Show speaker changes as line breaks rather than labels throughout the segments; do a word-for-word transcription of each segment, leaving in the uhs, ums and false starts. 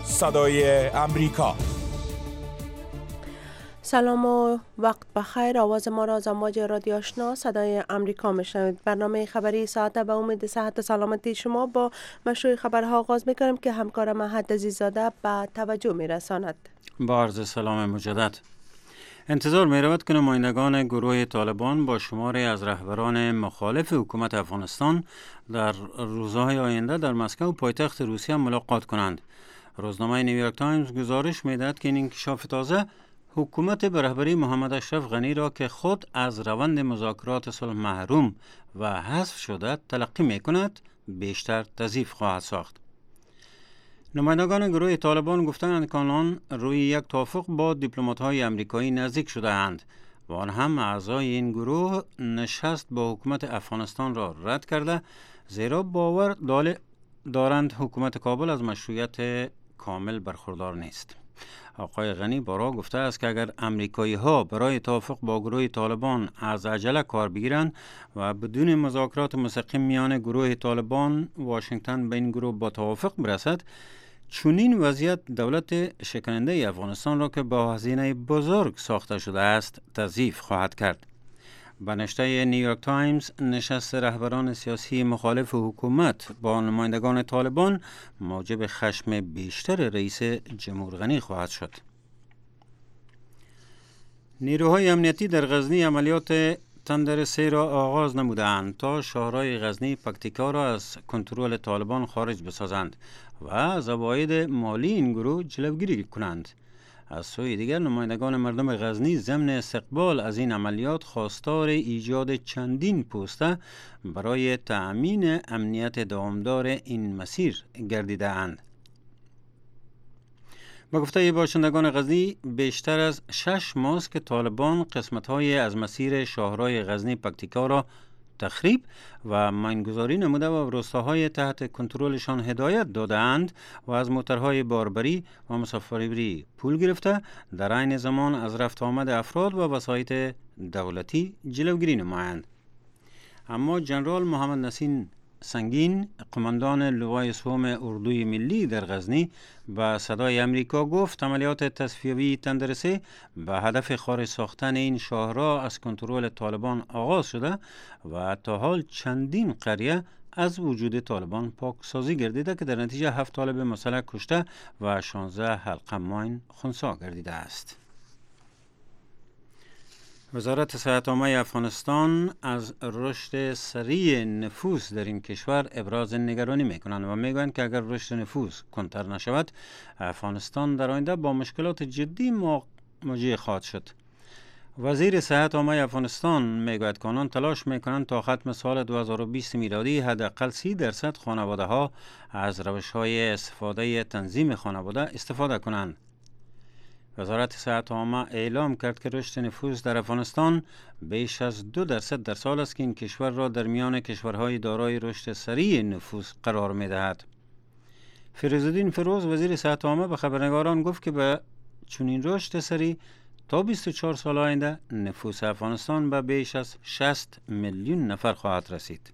صدای امریکا.
سلام و وقت بخیر. آواز ما را از امواج رادیو آشنا صدای امریکا میشنوید. برنامه خبری ساعت به امید صحت و سلامتی شما با مشروع خبرها آغاز میکنیم که همکارم مهد عزیزاده به توجه میرساند.
با عرض سلام مجدد. انتظار می رود که نمایندگان گروه طالبان با شماری از رهبران مخالف حکومت افغانستان در روزهای آینده در مسکو پایتخت روسیه ملاقات کنند. روزنامه نیویورک تایمز گزارش می دهد که این انکشاف تازه حکومت به رهبری محمد اشرف غنی را که خود از روند مذاکرات صلح محروم و حذف شده تلقی می کند بیشتر تضعیف خواهد ساخت. نمایندگان گروه طالبان گفتند که آنان روی یک توافق با دیپلمات‌های آمریکایی نزدیک شده اند و آن هم اعضای این گروه نشست با حکومت افغانستان را رد کرده، زیرا باور دارند حکومت کابل از مشروعیت کامل برخوردار نیست. آقای غنی بارها گفته است که اگر امریکایی ها برای توافق با گروه طالبان از عجله کار بگیرند و بدون مذاکرات مستقیم میان گروه طالبان واشنگتن به این گروه با توافق برسد، چنین وضعیت دولت شکننده افغانستان را که با هزینه بزرگ ساخته شده است تضعیف خواهد کرد. به نشریه نیویورک تایمز نشست رهبران سیاسی مخالف حکومت با نمایندگان طالبان موجب خشم بیشتر رئیس جمهور غنی خواهد شد. نیروهای امنیتی در غزنی عملیات تندر سه را آغاز نمودند تا شهرهای غزنی پکتیکا را از کنترل طالبان خارج بسازند و از عواید مالی این گروه جلوگیری کنند. از سوی دیگر نمایندگان مردم غزنی ضمن استقبال از این عملیات خواستار ایجاد چندین پوسته برای تأمین امنیت دوامدار این مسیر گردیده اند. با گفته باشندگان غزنی بیشتر از شش ماه است که طالبان قسمت‌های از مسیر شاهراه غزنی پکتیکا را تخریب و ماینگذاری نموده و روستاهای تحت کنترلشان هدایت دادند و از موترهای باربری و مسافربری پول گرفته در عین زمان از رفت آمد افراد و وسایط دولتی جلوگیری نمایند. اما جنرال محمد نسیم سنگین، قماندان لوای سوم اردوی ملی در غزنی، با صدای امریکا گفت عملیات تصفیوی تندر سه به هدف خارج ساختن این شاهراه از کنترل طالبان آغاز شده و تا حال چندین قریه از وجود طالبان پاکسازی گردیده که در نتیجه هفت طالب مسلح کشته و شانزده حلقه ماین خنثی گردیده است. وزارت صحت عامه افغانستان از رشد سریع نفوس در این کشور ابراز نگرانی میکنند و میگویند که اگر رشد نفوس کنتر نشود، افغانستان در آینده با مشکلات جدی مواجه خواهد شد. وزیر صحت عامه افغانستان میگوید که آنان تلاش میکنند تا ختم سال دو هزار و بیست میلادی حداقل سی درصد خانواده ها از روش های استفاده تنظیم خانواده استفاده کنند. وزارت صحت عامه اعلام کرد که رشد نفوس در افغانستان بیش از دو درصد در سال است که این کشور را در میان کشورهای دارای رشد سریع نفوس قرار می‌دهد. فیروزالدین فیروز وزیر صحت عامه به خبرنگاران گفت که به چنین رشد سریع تا بیست و چهار سال آینده نفوس افغانستان به بیش از شصت میلیون نفر خواهد رسید.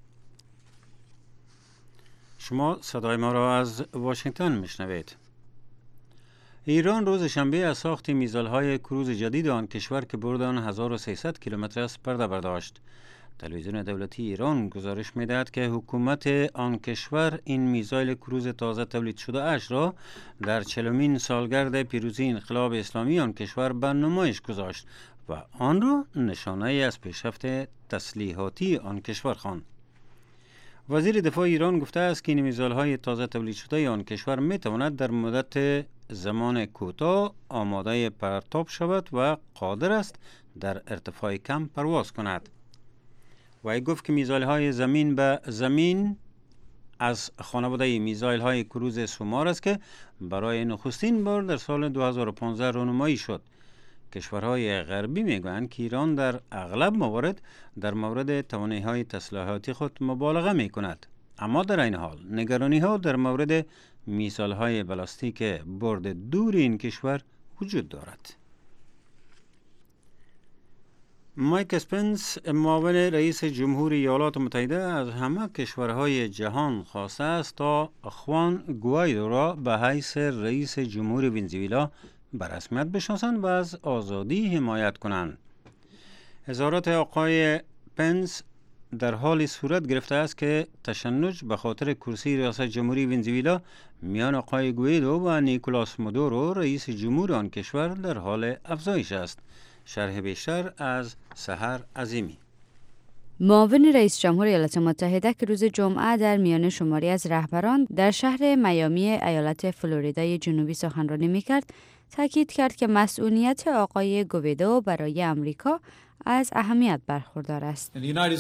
شما صدای ما را از واشنگتن میشنوید. ایران روز شنبه از ساخت میزایل‌های کروز جدید آن کشور که برد آن هزار و سیصد کیلومتر است پرده برداشت. تلویزیون دولتی ایران گزارش می‌دهد که حکومت آن کشور این میزایل کروز تازه تولید شده اش را در چهلمین سالگرد پیروزی انقلاب اسلامی آن کشور به نمایش گذاشت و آن را نشانه از پیشرفت تسلیحاتی آن کشور خواند. وزیر دفاع ایران گفته است که این میزایل‌های تازه تولید شده آن کشور می‌تواند در مدت زمان کوتاه آماده پرتاب شود و قادر است در ارتفاع کم پرواز کند. و گفت که میزایل‌های زمین به زمین از خانواده میزایل‌های کروز سومار است که برای نخستین بار در سال دو هزار و پانزده رونمایی شد. کشورهای غربی میگویند که ایران در اغلب موارد در مورد توانایی‌های تسلیحاتی خود مبالغه میکند، اما در این حال نگرانی‌ها در مورد میزایل‌های بالستیک برد دور این کشور وجود دارد. مایک اسپنس معاون رئیس جمهور ایالات متحده از همه کشورهای جهان خواسته است تا خوان گوایدو را به حیث رئیس جمهور ونزوئلا به رسمیت بشناسند و از آزادی حمایت کنند. اظهارات آقای پنس در حال صورت گرفته است که تشنج به خاطر کرسی ریاست جمهوری ونزوئلا میان آقای گوایدو و نیکولاس مادورو رئیس جمهور آن کشور در حال افزایش است. شرح بیشتر از سحر عظیمی.
معاون رئیس جمهور ایالات متحده که روز جمعه در میان شماری از رهبران در شهر میامی ایالت فلوریدای جنوبی سخنرانی میکرد، تاکید کرد که مسئولیت آقای گوایدو برای امریکا از اهمیت برخوردار است.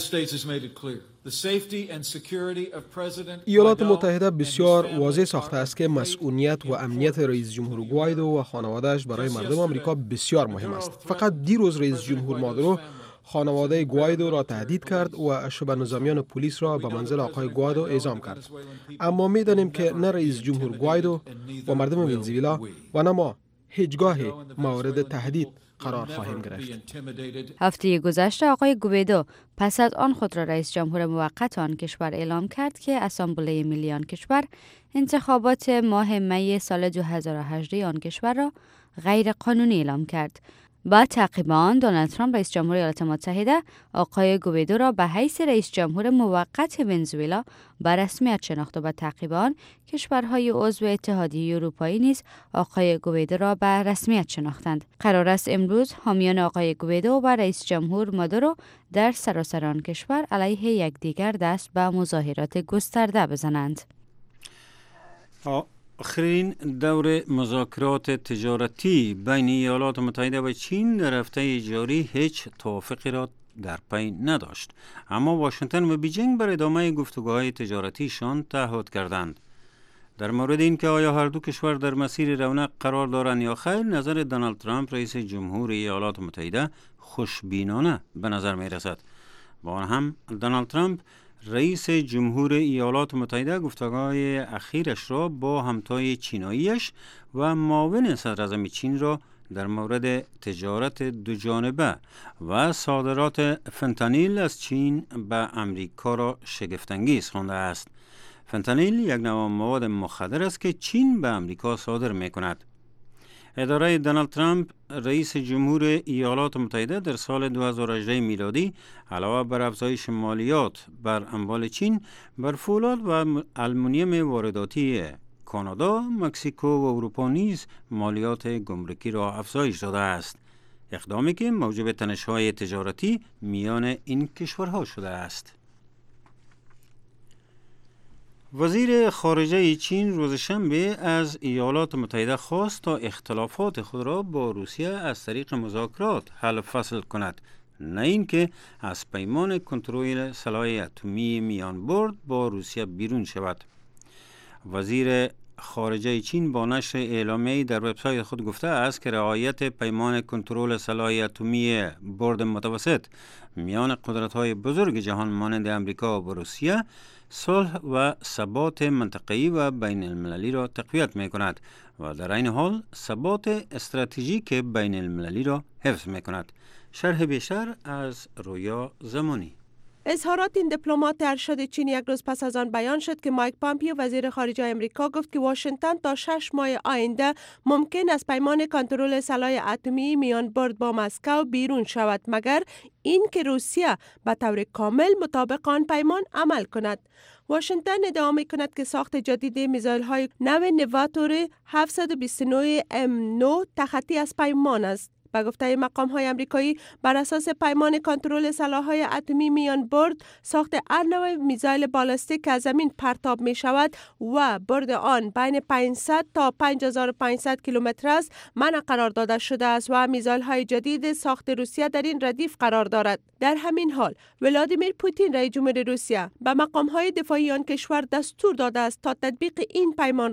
ایالات متحده بسیار واضح ساخته است که مسئولیت و امنیت رئیس جمهور گوایدو و خانواده‌اش برای مردم آمریکا بسیار مهم است. فقط دیروز رئیس جمهور مادورو خانواده گوایدو را تهدید کرد و شبه نظامیان پلیس را به منزل آقای گوایدو اعزام کرد. اما می‌دانیم که نه رئیس جمهور گوایدو و مردم ونزوئلا و نه ما هیچگاه مورد تهدید قرار خواهیم گرفت.
هفته گذشته آقای گوایدو پس از آن خود را رئیس جمهور موقت آن کشور اعلام کرد که اسامبله ملی آن کشور انتخابات ماه می سال دو هزار و هجده آن کشور را غیر قانونی اعلام کرد. با تعقیب آن دونالد ترامپ رئیس جمهور ایالات متحده آقای گوایدو را به حیث رئیس جمهور موقت ونزوئلا به رسمیت شناخت و با تعقیب آن کشورهای عضو اتحادیه اروپایی نیز آقای گوایدو را به رسمیت شناختند. قرار است امروز حامیان آقای گوایدو و رئیس جمهور مادورو در سراسر آن کشور علیه یکدیگر دست به مظاهرات گسترده بزنند.
آخرین دور مذاکرات تجارتی بین ایالات متحده و چین در هفته جاری هیچ توافقی را در پی نداشت، اما واشنگتن و بیجینگ بر ادامه گفتگوهای تجارتیشان تعهد کردند. در مورد اینکه آیا هر دو کشور در مسیر رونق قرار دارند یا خیر، نظر دونالد ترامپ رئیس جمهور ایالات متحده خوشبینانه به نظر می رسد. با آن هم دونالد ترامپ رئیس جمهور ایالات متحده گفتگوهای اخیرش را با همتای چیناییش و معاون صدراعظم چین را در مورد تجارت دوجانبه و صادرات فنتانیل از چین به امریکا را شگفت‌انگیز خوانده است. فنتانیل یک نوع مواد مخدر است که چین به امریکا صادر می کند. اداره دونالد ترامپ رئیس جمهور ایالات متحده در سال دو هزار و هجده میلادی علاوه بر افزایش مالیات بر اموال چین بر فولاد و آلومینیوم وارداتی کانادا، مکزیکو و اروپا نیز مالیات گمرکی را افزایش داده است. اقدامی که موجب تنش‌های تجارتی میان این کشورها شده است. وزیر خارجه چین روز شنبه از ایالات متحده خواست تا اختلافات خود را با روسیه از طریق مذاکرات حل فصل کند، نه اینکه از پیمان کنترل سلاح اتمی میان برد با روسیه بیرون شود. وزیر خارجه چین با نشر اعلامیه‌ای در وبسایت خود گفته است که رعایت پیمان کنترل سلاح اتمی برد متوسط میان قدرت‌های بزرگ جهان مانند امریکا و روسیه صلح و ثبات منطقه‌ای و بین المللی را تقویت می‌کند و در این حال ثبات استراتژیک بین المللی را حفظ می‌کند. شرح بیشتر از رویا زمانی.
اظهارات این دیپلمات ارشد چین یک روز پس از آن بیان شد که مایک پامپیو وزیر خارجه امریکا گفت که واشنگتن تا شش ماه آینده ممکن است پیمان کنترل سلاح اتمی میان برد با مسکو بیرون شود، مگر این که روسیه به طور کامل مطابق آن پیمان عمل کند. واشنگتن ادعا می کند که ساخت جدید میزایل های نو نواتور هفتصد و بیست و نه ام نه تخطی از پیمان است. به گفته مقام های امریکایی، بر اساس پیمان کنترل سلاح‌های اتمی میان برد، ساخت هر نوع میزایل بالستیک که از زمین پرتاب می شود و برد آن بین پانصد تا پنج هزار و پانصد کیلومتر است منع قرار داده شده است و میزایل های جدید ساخت روسیه در این ردیف قرار دارد. در همین حال ولادیمیر پوتین رئیس جمهور روسیه به مقام های دفاعی آن کشور دستور داده است تا تطبیق این پیمان را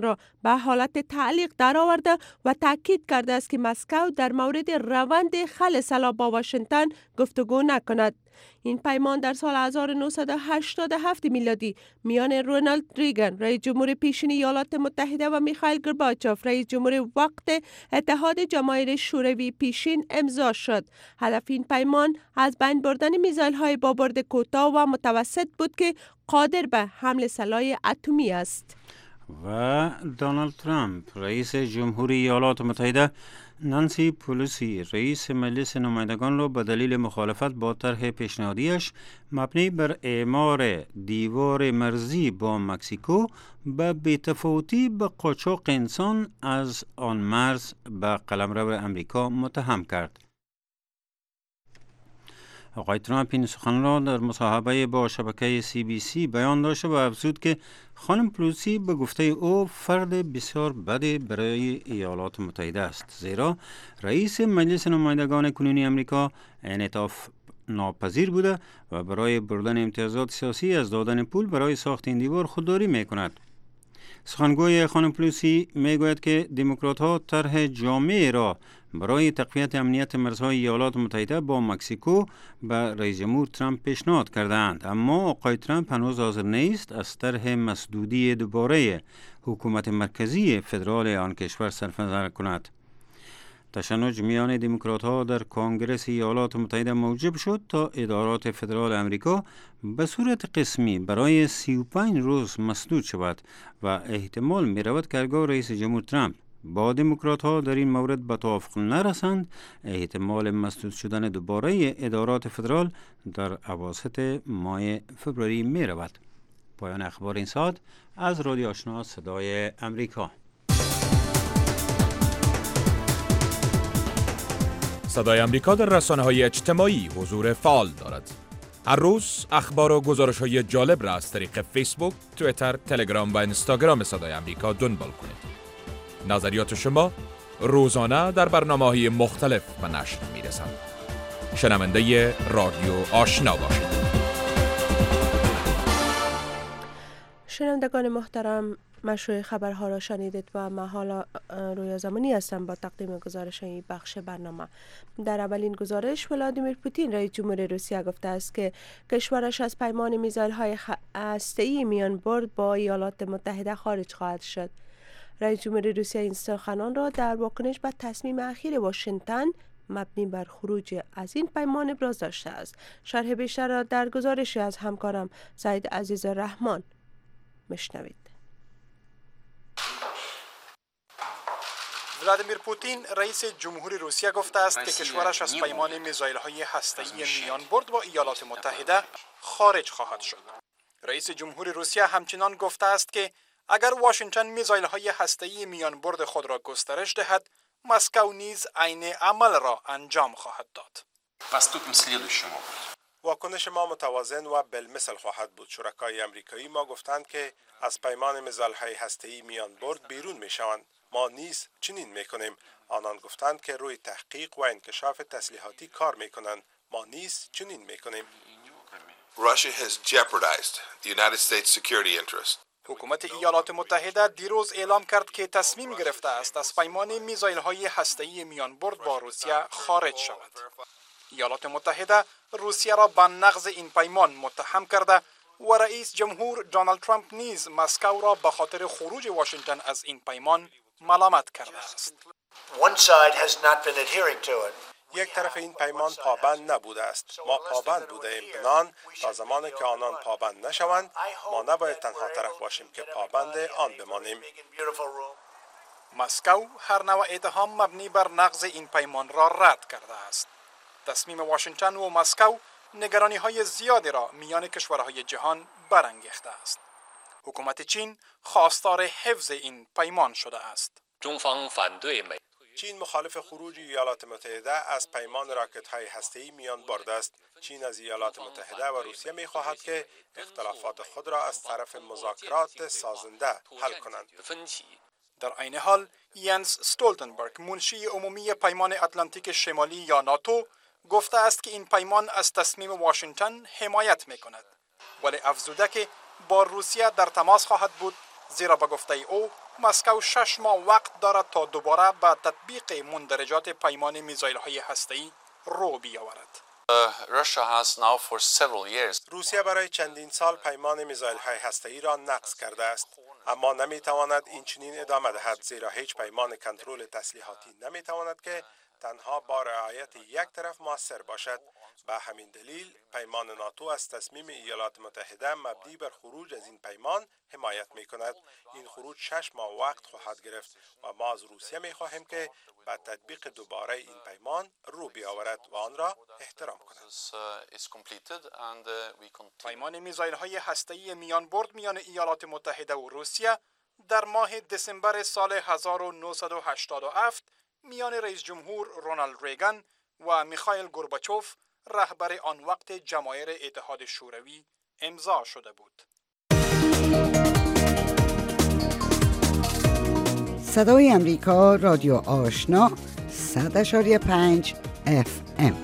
به حالت تعلیق درآورده و تاکید کرده است که مسکو در مورد روند خل سلاح با واشنگتن گفتگو نکند. این پیمان در سال هزار و نهصد و هشتاد و هفت میلادی میان رونالد ریگن رئیس جمهور پیشین ایالات متحده و میخائیل گورباچوف رئیس جمهور وقت اتحاد جماهیر شوروی پیشین امضا شد. هدف این پیمان از بین بردن میزایل‌های با برد کوتاه و متوسط بود که قادر به حمل سلاح اتمی است.
و دونالد ترامپ رئیس جمهوری ایالات متحده نانسی پلوسی رئیس مجلس نمایندگان را به دلیل مخالفت با طرح پیشنهادیش مبنی بر اعمار دیوار مرزی با مکزیکو به بی‌تفاوتی به قاچاق انسان از آن مرز به قلمرو امریکا متهم کرد. آقای ترامپ این سخن را در مصاحبه با شبکه سی بی سی بیان داشت و افزود که خانم پلوسی به گفته او فرد بسیار بدی برای ایالات متحده است، زیرا رئیس مجلس نمایندگان کنونی امریکا انعطاف ناپذیر بوده و برای بردن امتیازات سیاسی از دادن پول برای ساخت این دیوار خودداری می کند. سخنگوی خانم پلوسی می گوید که دموکرات ها طرح جامع را برای تقویت امنیت مرزهای ایالات متحده با مکزیکو به رئیس جمهور ترامپ پیشنهاد کردند، اما آقای ترامپ هنوز حاضر نیست از طرح مسدودی دوباره حکومت مرکزی فدرال آن کشور صرف نظر کند. تشنج میان دموکرات ها در کنگره ایالات متحده موجب شد تا ادارات فدرال امریکا به صورت قسمی برای سی و پنج روز مسدود شود و احتمال می رود که هرگاه رئیس جمهور ترامپ با دموکرات ها در این مورد به توافق نرسند، احتمال مسدود شدن دوباره ادارات فدرال در اواسط ماه فوریه می رود. پایان اخبار این ساعت از رادیو آشنا صدای امریکا.
صدای امریکا در رسانه‌های اجتماعی حضور فعال دارد. هر روز اخبار و گزارش‌های جالب را از طریق فیسبوک، توییتر، تلگرام و اینستاگرام صدای امریکا دنبال کنید. نظریات شما روزانه در برنامه‌های مختلف به نشر می‌رسند. شنونده رادیو آشنا باشید.
شنوندگان محترم، مشروع خبرها را شنیدید و من حالا رویا زمانی هستم با تقدیم گزارش این بخش برنامه. در اولین گزارش ولادیمیر پوتین رئیس جمهور روسیه گفته است که کشورش از پیمان میزایل‌های هسته‌ای میان برد با ایالات متحده خارج خواهد شد. رئیس جمهور روسیه این سخنان را در واکنش به تصمیم اخیر واشنگتن مبنی بر خروج از این پیمان ابراز داشته است. شرح بیشتر را در گزارشی از همکارم سعید عزیز رحمان مشنوید.
ولادیمیر پوتین رئیس جمهوری روسیه گفته است که کشورش از پیمان میزایل‌های هسته‌ای میان برد با ایالات متحده خارج خواهد شد. رئیس جمهوری روسیه همچنان گفته است که اگر واشنگتن میزایل‌های هسته‌ای میان برد خود را گسترش دهد، مسکو نیز عین عمل را انجام خواهد داد.
واکنش ما متوازن و بالمثل خواهد بود. شرکای امریکایی ما گفتند که از پیمان میزایل‌های هسته‌ای میان برد بیرون میشوند. ما نیز چنین میکنیم. آنان گفتند که روی تحقیق و انکشاف تسلیحاتی کار میکنند. ما نیز چنین میکنیم.
Russia has jeopardized the United States security interest.
حکومت ایالات متحده دیروز اعلام کرد که تصمیم گرفته است از پیمان میزایل‌های هسته‌ای میان برد با روسیه خارج شود. ایالات متحده روسیه را به نقض این پیمان متهم کرده و رئیس جمهور دونالد ترامپ نیز مسکو را به خاطر خروج واشنگتن از این پیمان ملامت کرده است.
یک طرف این پیمان پابند نبوده است. ما پابند بوده ایم. بنان تا زمانی که آنان پابند نشوند، ما نباید تنها طرف باشیم که پابند آن بمانیم.
مسکو هر نوع اتهام مبنی بر نقض این پیمان را رد کرده است. تصمیم واشنگتن و مسکو نگرانی های زیادی را میان کشورهای جهان برانگیخته است. حکومت چین خواستار حفظ این پیمان شده است.
چین مخالف خروج ایالات متحده از پیمان راکت‌های هسته‌ای میان برد است. چین از ایالات متحده و روسیه می‌خواهد که اختلافات خود را از طرف مذاکرات سازنده حل کنند.
در عین حال ینس استولتنبرگ منشی عمومی پیمان اتلانتیک شمالی یا ناتو گفته است که این پیمان از تصمیم واشنگتن حمایت می‌کند، ولی افزوده که با روسیه در تماس خواهد بود، زیرا به گفته او مسکو شش ماه وقت دارد تا دوباره به تطبیق مندرجات پیمان میزایل‌های هسته‌ای رو بیاورد.
روسیه برای چندین سال پیمان میزایل‌های هسته‌ای را نقض کرده است، اما نمی‌تواند این چنین ادامه دهد، زیرا هیچ پیمان کنترل تسلیحاتی نمی‌تواند که تنها با رعایت یک طرف مؤثر باشد. به همین دلیل پیمان ناتو از تصمیم ایالات متحده مبنی بر خروج از این پیمان حمایت می‌کند. این خروج شش ماه وقت خواهد گرفت و ما از روسیه می‌خواهیم که به تطبیق دوباره این پیمان رو بیاورد و آن را احترام کند.
پیمان میزایل‌های هسته‌ای میان برد میان ایالات متحده و روسیه در ماه دسامبر سال هزار و نهصد و هشتاد و هفت میان رئیس جمهور رونالد ریگان و میخائیل گورباچوف رهبر آن وقت جماهیر اتحاد شوروی امضا شده بود.
صدای امریکا، رادیو آشنا، صد اشاری پنج اف ام.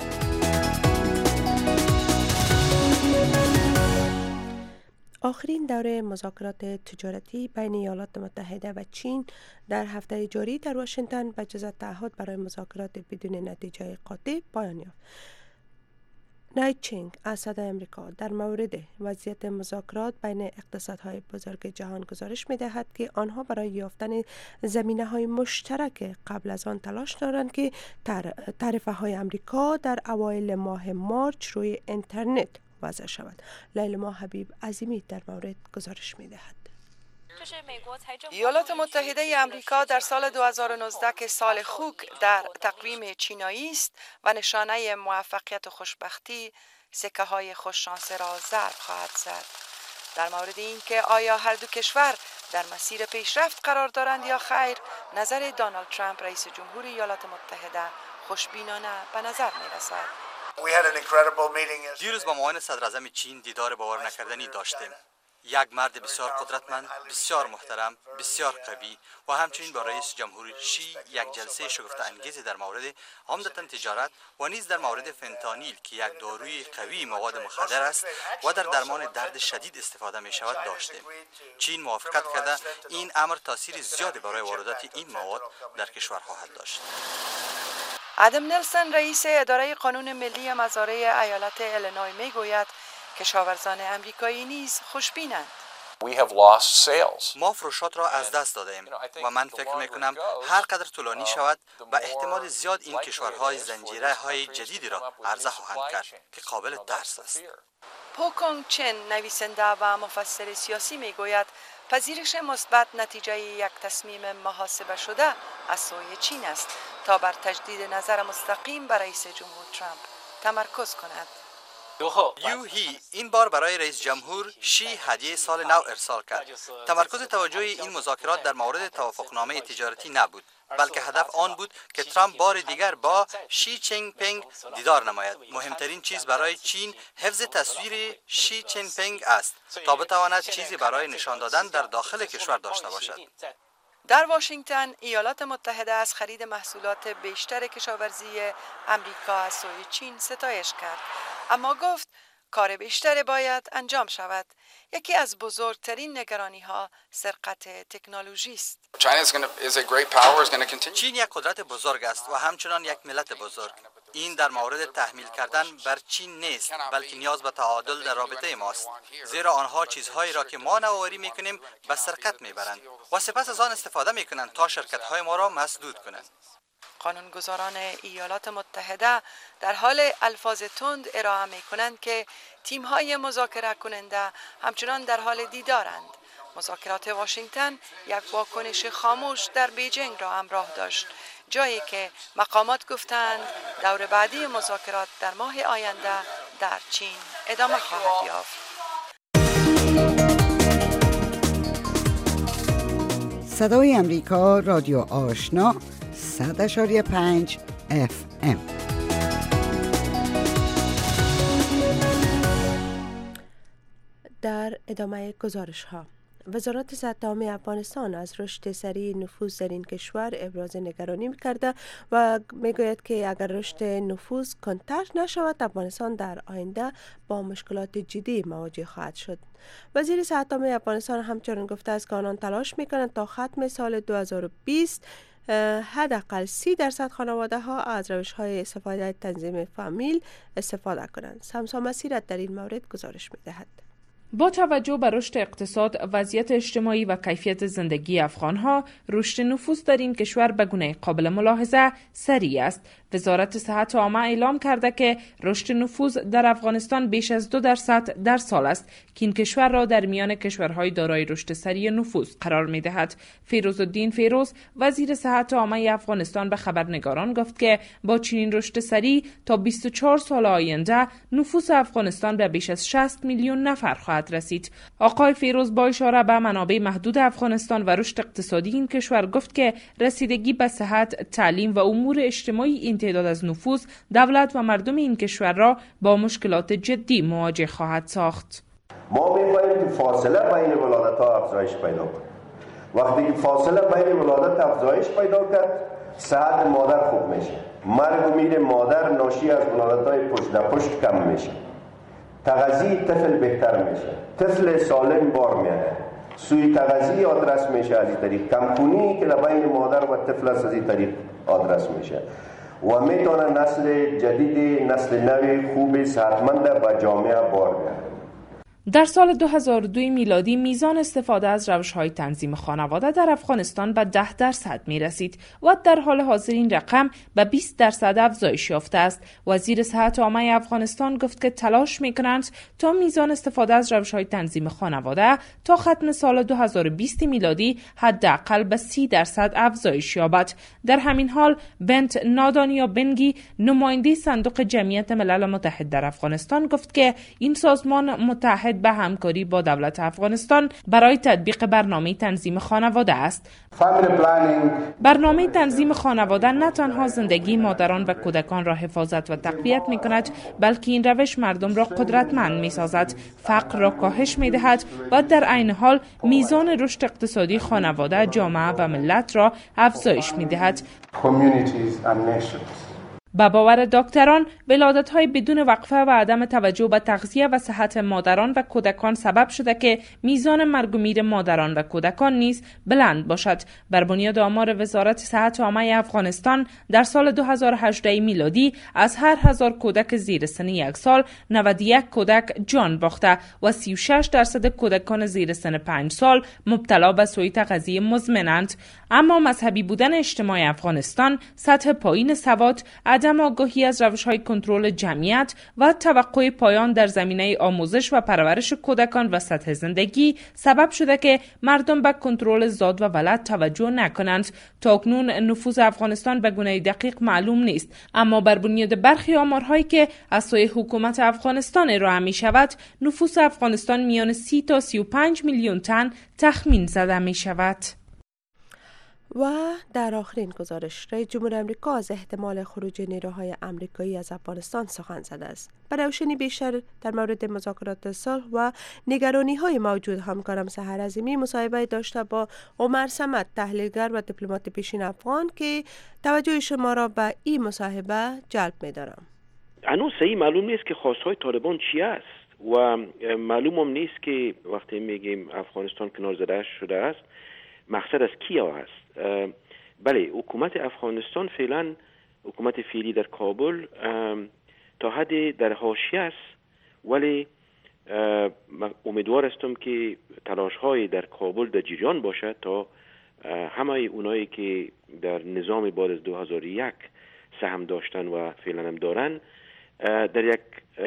آخرین دوره مذاکرات تجارتی بین ایالات متحده و چین در هفته جاری در واشنگتن به جز تعهد برای مذاکرات بدون نتیجه قاطع پایان یافت. نایت چینگ از صدای امریکا در مورد وضعیت مذاکرات بین اقتصادهای بزرگ جهان گزارش می دهد که آنها برای یافتن زمینه های مشترک قبل از آن تلاش دارند که تعرفه های امریکا در اوایل ماه مارچ روی اینترنت وضع شود. لیلما حبیب عظیمی در مورد گزارش می دهد.
ایالات متحده آمریکا در سال دو هزار و نوزده که سال خوک در تقویم چینایی است و نشانه موفقیت و خوشبختی، سکه های خوششانس را ضرب خواهد زد. در مورد اینکه آیا هر دو کشور در مسیر پیشرفت قرار دارند یا خیر، نظر دونالد ترامپ رئیس جمهور ایالات متحده خوشبینانه به نظر می رسد.
دیروز با معاون صدر اعظم چین دیدار باور نکردنی داشتیم. یک مرد بسیار قدرتمند، بسیار محترم، بسیار قوی و همچنین با رئیس جمهور شی یک جلسه شگفت انگیز در مورد عمدتاً تجارت و نیز در مورد فنتانیل که یک داروی قوی مواد مخدر است و در درمان درد شدید استفاده می شود داشتیم. چین موافقت کرده این امر تاثیر زیادی برای واردات این مواد در کشور خواهد داشت.
ادم نلسون رئیس اداره قانون ملی مزارع ایالت ایلینوی می گوید کشاورزان امریکایی نیز خوشبینند.
ما فروشات را از دست دادیم و من فکر می کنم هر قدر طولانی شود به احتمال زیاد این کشورهای زنجیره های جدیدی را عرضه خواهند کرد که قابل ترس است.
پوکونگ چن نویسنده و مفسر سیاسی می گوید پذیرش مثبت نتیجه یک تصمیم محاسبه شده از سوی چین است تا بر تجدید نظر مستقیم بر رئیس جمهور ترامپ تمرکز کند.
یو هی این بار برای رئیس جمهور شی هدیه سال نو ارسال کرد. تمرکز توجه این مذاکرات در مورد توافقنامه تجارتی نبود، بلکه هدف آن بود که ترامپ بار دیگر با شی جین پینگ دیدار نماید. مهمترین چیز برای چین حفظ تصویر شی جین پینگ است تا بتواند چیزی برای نشان دادن در داخل کشور داشته باشد.
در واشنگتن ایالات متحده از خرید محصولات بیشتر کشاورزی امریکا از سوی چین ستایش کرد، اما گفت کار بیشتر باید انجام شود. یکی از بزرگترین نگرانی ها سرقت تکنولوژی است.
چین یک قدرت بزرگ است و همچنان یک ملت بزرگ. این در مورد تحمیل کردن بر چین نیست، بلکه نیاز به تعادل در رابطه ماست، زیرا آنها چیزهایی را که ما نوآوری میکنیم به سرقت میبرند و سپس از آن استفاده میکنند تا شرکت‌های ما را مسدود کنند.
قانونگذاران ایالات متحده در حال الفاظ تند ارائه می کنند که تیم‌های مذاکره کننده همچنان در حال دیدارند. مذاکرات واشنگتن یک واکنش خاموش در بیجینگ را همراه داشت، جایی که مقامات گفتند دور بعدی مذاکرات در ماه آینده در چین ادامه خواهد یافت.
صدای امریکا، رادیو آشنا، صد اشاری پنج اف ام.
در ادامه گزارش ها، وزارت صحت عامه افغانستان از رشد سریع نفوس در این کشور ابراز نگرانی می‌کرده و میگوید که اگر رشد نفوس کنتر نشود افغانستان در آینده با مشکلات جدی مواجه خواهد شد. وزیر صحت عامه افغانستان همچنین گفته است که آنان تلاش می‌کنند تا ختم سال دو هزار و بیست حداقل سی درصد خانواده ها از روش های استفاده تنظیم فامیل استفاده کنند. سمسا مسیرت در این مورد گزارش می‌دهد.
با توجه به رشد اقتصاد، وضعیت اجتماعی و کیفیت زندگی افغانها، رشد نفوس در این کشور به گونه قابل ملاحظه سریع است. وزارت صحت عامه اعلام کرده که رشد نفوس در افغانستان بیش از دو درصد در سال است که این کشور را در میان کشورهای دارای رشد سریع نفوس قرار می دهد. فیروزالدین فیروز، وزیر صحت عامه افغانستان، به خبرنگاران گفت که با چنین رشد سریع تا بیست و چهار سال آینده نفوس افغانستان به بیش از شصت میلیون نفر خواهد رسید. آقای فیروز با اشاره به منابع محدود افغانستان و رشد اقتصادی این کشور گفت که رسیدگی به صحت، تعلیم و امور اجتماعی این تعداد از نفوس دولت و مردم این کشور را با مشکلات جدی مواجه خواهد ساخت.
ما می‌خواهیم که فاصله بین ولادت‌ها افزایش پیدا کند. وقتی که فاصله بین ولادت افزایش پیدا کرد، صحت مادر خوب میشه. مرگ و میر مادر ناشی از ولادت‌های پشت در پشت کم میشه. تغذیه طفل بهتر میشه. طفل سالم بار میاد. سوی تغذیه آدرس میشه از این طریق. کمخونی که بین مادر و طفل از این طریق آدرس میشه. و میتونه نسل جدید، نسل نوی خوب صحتمند به جامعه بار بیاره.
در سال دو هزار و دو میلادی میزان استفاده از روش‌های تنظیم خانواده در افغانستان به ده درصد می رسید و در حال حاضر این رقم به بیست درصد افزایش یافته است. وزیر صحت عامه افغانستان گفت که تلاش می کنند تا میزان استفاده از روش‌های تنظیم خانواده تا ختم سال دو هزار و بیست میلادی حداقل به سی درصد افزایش یابد. در همین حال بنت نادانیا بنگی، نماینده صندوق جمعیت ملل متحد در افغانستان، گفت که این سازمان متحد به همکاری با دولت افغانستان برای تطبیق برنامه تنظیم خانواده است. برنامه تنظیم خانواده نه تنها زندگی مادران و کودکان را حفاظت و تقویت می کند، بلکه این روش مردم را قدرتمند می سازد، فقر را کاهش می دهد و در عین حال میزان رشد اقتصادی خانواده، جامعه و ملت را افزایش می دهد. با باور دکتران، ولادت‌های بدون وقفه و عدم توجه به تغذیه و صحت مادران و کودکان سبب شده که میزان مرگ و میر مادران و کودکان نیز بلند باشد. بر بنیاد آمار وزارت صحت عامه افغانستان، در سال دو هزار و هجده میلادی از هر هزار کودک زیر سن یک سال نود و یک کودک جان باخته و سی و شش درصد کودکان زیر سن پنج سال مبتلا به سوء تغذیه مزمنند. اما مذهبی بودن اجتماع افغانستان، سطح پایین سواد، عدم آگاهی از روش‌های کنترل جمعیت و توقع پایان در زمینه آموزش و پرورش کودکان و سطح زندگی سبب شده که مردم به کنترل زاد و ولد توجه نکنند. تاکنون نفوذ افغانستان به گونه دقیق معلوم نیست، اما بر بنیاد برخی آمارهایی که از سوی حکومت افغانستان ارائه می شود، نفوس افغانستان میان سی تا سی و پنج میلیون تن تخمین زده می شود.
و در آخرین گزارش، رئیس جمهور امریکا از احتمال خروج نیروهای امریکایی از افغانستان سخن زده است. برای روشنی بیشتر در مورد مذاکرات صلح و نگرانی های موجود، همکارم سحر عظیمی مصاحبه داشته با عمر صمد، تحلیلگر و دیپلمات پیشین افغان، که توجه شما را به این مصاحبه جلب می دارم.
هنوز صحیح معلوم نیست که خواستهای طالبان چی است و معلوم هم نیست که وقتی میگیم افغانستان کنار زده شده است مقصد از کیا است. بله، حکومت افغانستان فعلا، حکومت فعلی در کابل تا حد در حاشیه است، ولی امیدوار هستم که تلاش های در کابل در جریان باشد تا همه اونایی که در نظام بعد از دو هزار و یک سهم داشتن و فعلا هم دارن در یک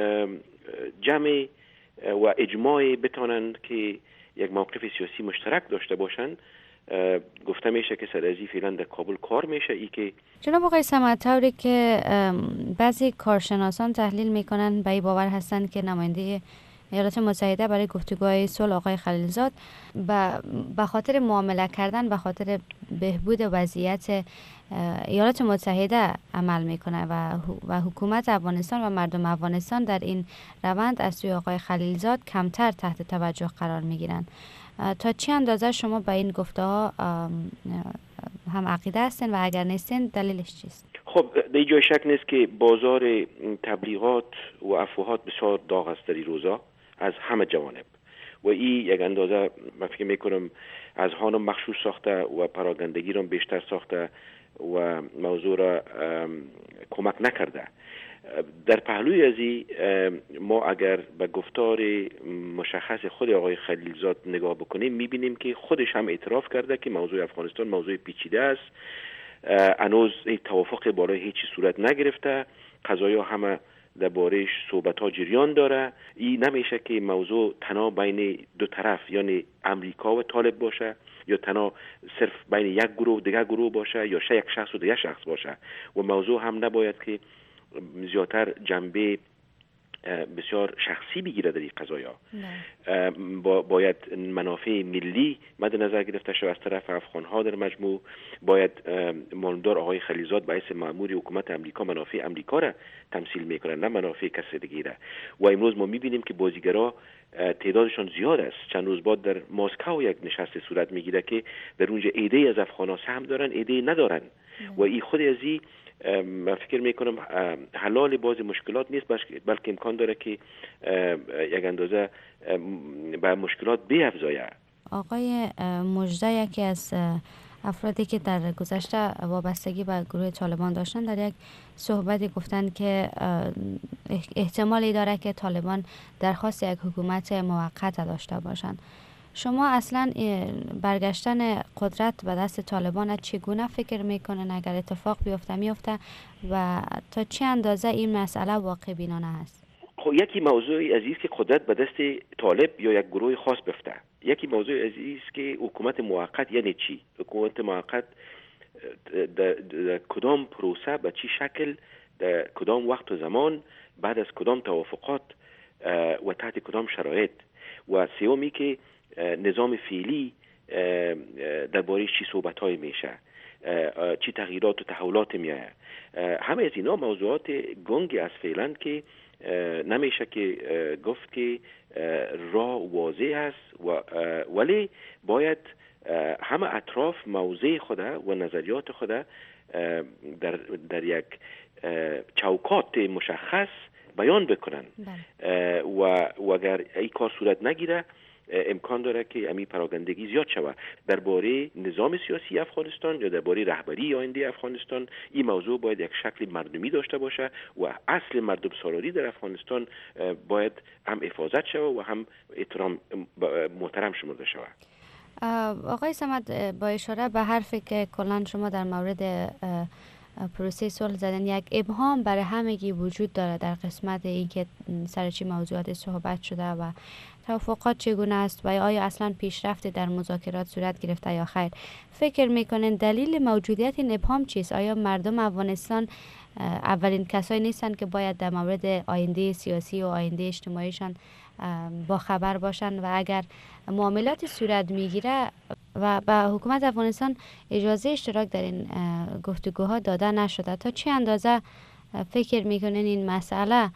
جمع و اجماع بتانند که یک موقف سیاسی مشترک داشته باشند. گفته میشه که سرازی فعلا در کابل کار میشه. ای که
جناب آقای صمد، طوری که بعضی کارشناسان تحلیل میکنن به این باور هستند که نماینده ایالات متحده برای گفتگوهای صلح آقای خلیلزاد به خاطر معامله کردن، به خاطر بهبود وضعیت ایالات متحده عمل میکنه و و حکومت افغانستان و مردم افغانستان در این روند از سوی آقای خلیلزاد کمتر تحت توجه قرار میگیرن. تا چه اندازه شما به این گفته ها هم عقیده هستین و اگر نیستین دلیلش چیست؟
خب در جای شک نیست که بازار تبلیغات و افواهات بسیار داغ است در این روزا از همه جوانب و این یک اندازه من فکر میکنم از هانم مخشوش ساخته و پراگندگی را بیشتر ساخته و موضوع را کمک نکرده. در پهلوی ازی ما اگر به گفتار مشخص خود آقای خلیلزاد نگاه بکنیم میبینیم که خودش هم اعتراف کرده که موضوع افغانستان موضوع پیچیده است. هنوز توافق بالای هیچ صورت نگرفته، قضایا همه درباره‌اش صحبت‌ها جریان داره. این نمیشه که موضوع تنها بین دو طرف یعنی امریکا و طالب باشه یا تنها صرف بین یک گروه و دیگر گروه باشه یا یک شخص و دیگر شخص باشه و موضوع هم نباید که زیادتر جنبه بسیار شخصی بگیره در این قضایا. با باید منافع ملی مد نظر گرفته شود از طرف افغان‌ها در مجموع. باید ماندار آقای خلیلزاد باعث مأمور حکومت امریکا منافع امریکا را تمثیل میکنه نه منافع کسی دیگه. و امروز ما میبینیم که بازیگرا تعدادشان زیاد است. چند روز بعد در مسکو یک نشست صورت میگیره که در اونجا ایده از افغان‌ها سهم دارن ایده ندارن و این خود ازی من فکر میکنم حلال باز مشکلات نیست بلکه امکان داره که یک اندازه به مشکلات بیفزایه.
آقای مجده یکی از افرادی که در گذشته وابستگی به گروه طالبان داشتن در یک صحبتی گفتن که احتمالی داره که طالبان درخواست یک حکومت موقت داشته باشند. شما اصلا برگشتن قدرت به دست طالبان چگونه فکر میکنن؟ اگر اتفاق بیفته میفته و تا چه اندازه این مسئله واقع بینانه هست؟
خب یکی موضوعی عزیز که قدرت به دست طالب یا یک گروه خاص بفته. یکی موضوع عزیز که حکومت موقت یعنی چی؟ حکومت موقت در کدام پروسه به چی شکل در کدام وقت و زمان بعد از کدام توافقات و تحت کدام شرایط و سومی که نظام فعلی درباره چی صحبت‌های میشه، چی تغییرات و تحولات میایه. همه از اینا موضوعات گنگی از فعلا که نمیشه که گفت که راه واضح است و ولی باید همه اطراف موضع خود و نظریات خود در در یک چوکات مشخص بیان بکنن و و اگر این کار صورت نگیره امکان داره که امی پراگندگی زیاد شود درباره نظام سیاسی افغانستان یا درباره رهبری آینده افغانستان. این موضوع باید یک شکل مردمی داشته باشه و اصل مردم سالاری در افغانستان باید هم حفاظت شود و هم احترام محترم شمرده شود.
آقای صمد، با اشاره به حرفی که کلا شما در مورد پروسه صلح زدن، یک ابهام برای همگی وجود داره در قسمت این که سر چی موضوعات صحبت شده و توافقات چگونه است و آیا اصلا پیشرفت در مذاکرات صورت گرفته یا خیر. فکر میکنین دلیل موجودیت این ابهام چیست؟ آیا مردم افغانستان اولین کسایی نیستن که باید در مورد آینده سیاسی و آینده اجتماعیشان با خبر باشن و اگر معاملات صورت میگیره و به حکومت افغانستان اجازه اشتراک در این گفتگوها داده نشده، تا چه اندازه فکر میکنین این مسئله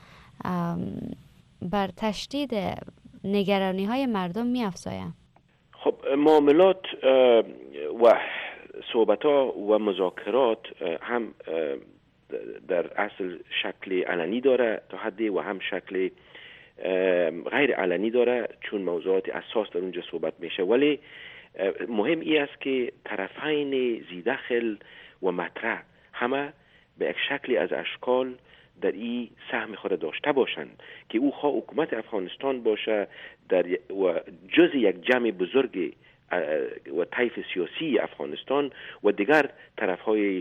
بر تشدید نگرانی های مردم می‌افزاید؟
خب معاملات و صحبت ها و مذاکرات هم در اصل شکل علنی داره تا حدی و هم شکل غیر علنی داره چون موضوعات اساس در اونجا صحبت میشه. ولی مهم ای است که طرفین زیدخل و مطرح همه به یک شکلی از اشکال در این سهم خود داشته باشند که او خواه حکومت افغانستان باشه در و جز یک جمع بزرگ و طیف سیاسی افغانستان و دیگر طرفهای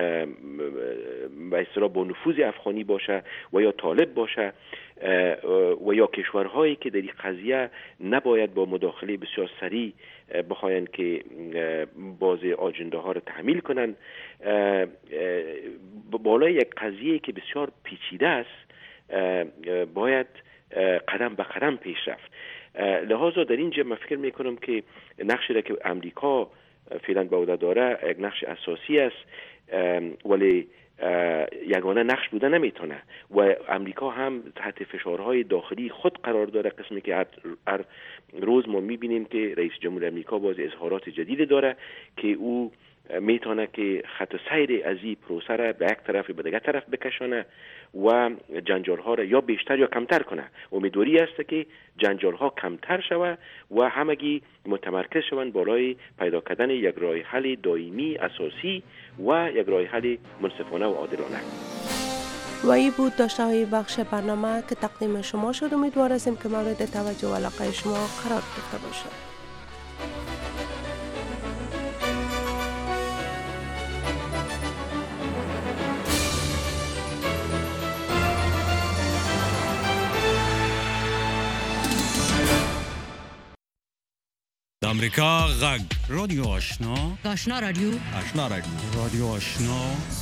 به اصطلاح با نفوذ افغانی باشه و یا طالب باشه و یا کشورهایی که در این قضیه نباید با مداخله بسیار سریع بخواین که باز آجنده ها رو تحمیل کنن. بالای یک قضیه که بسیار پیچیده است باید قدم به قدم پیش رفت. لحاظا در اینجا من فکر میکنم که نقشی را که امریکا فعلا به عهده داره یک نقش اساسی است، ولی یگانه نقش بوده نمیتونه و امریکا هم تحت فشارهای داخلی خود قرار داره، قسمی که هر, هر روز ما میبینیم که رئیس جمهور امریکا باز اظهارات جدید داره که او میتونه که خط سیر از این پروسه را به یک طرف به دیگر طرف بکشانه و جنجال ها را یا بیشتر یا کمتر کنه. امیدواری است که جنجال ها کمتر شود و همگی متمرکز شوند بالای پیدا کردن یک راه حل دائمی اساسی و یک راه حل منصفانه و عادلانه.
و این بود داشته های بخش برنامه که تقدیم شما شد. امیدوار هستیم که مورد توجه و علاقه شما قرار گرفته باشد.
امریکا غږ
رادیو آشنا
آشنا رادیو
آشنا رادیو رادیو آشنا